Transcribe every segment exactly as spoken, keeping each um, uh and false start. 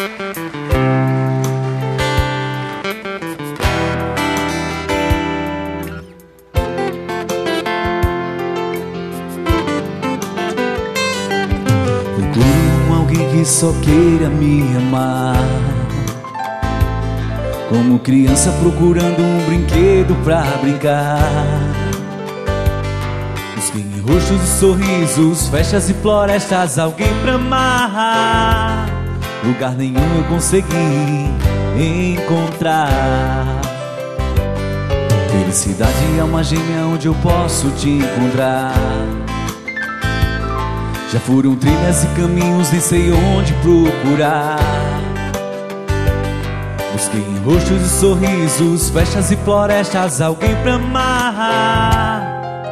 Procuro alguém que só queira me amar, como criança procurando um brinquedo pra brincar. Busquei em rostos e sorrisos, festas e florestas, alguém pra amar. Lugar nenhum eu consegui encontrar. Felicidade é uma gêmea onde eu posso te encontrar. Já foram trilhas e caminhos, nem sei onde procurar. Busquei em rostos e sorrisos, festas e florestas, alguém pra amar.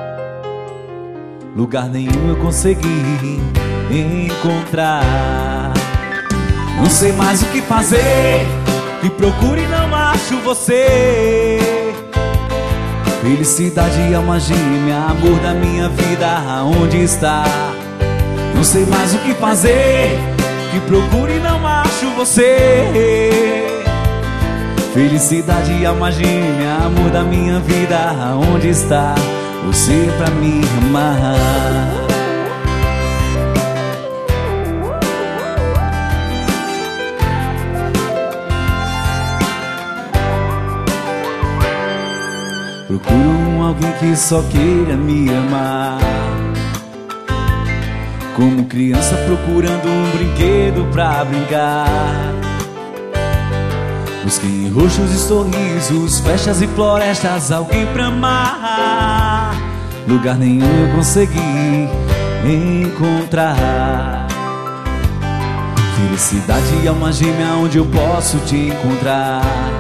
Lugar nenhum eu consegui encontrar. Não sei mais o que fazer, e procuro e não acho você. Felicidade é uma gêmea, amor da minha vida, aonde está? Não sei mais o que fazer, que procuro e não acho você. Felicidade é uma gêmea, amor da minha vida, aonde está você pra me amar? Procuro um alguém que só queira me amar, como criança procurando um brinquedo pra brincar. Busquei em rostos e sorrisos, festas e florestas, alguém pra amar. Lugar nenhum eu consegui encontrar. Felicidade é uma gêmea onde eu posso te encontrar.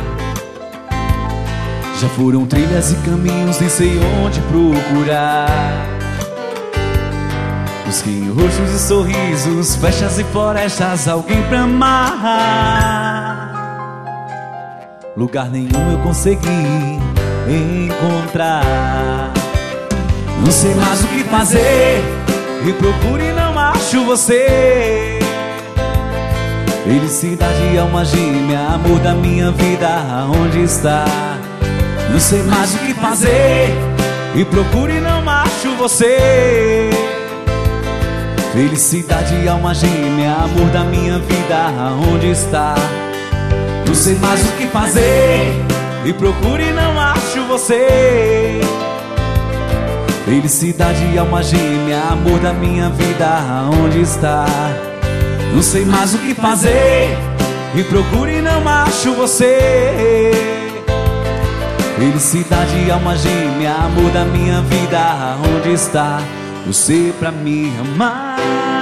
Já foram trilhas e caminhos, nem sei onde procurar. Busquei em rostos e sorrisos, festas e florestas, alguém pra amar. Lugar nenhum eu consegui encontrar. Não sei mais o que fazer, e procuro e não acho você. Felicidade é uma gêmea, amor da minha vida, aonde está? Não sei mais o que fazer, e procuro e não acho você. Felicidade é uma gêmea, amor da minha vida, aonde está? Não sei mais o que fazer, e procuro e não acho você. Felicidade é uma gêmea, amor da minha vida, aonde está? Não sei mais o que fazer, e procuro e não acho você. Felicidade é uma gêmea, amor da minha vida, aonde está você pra me amar?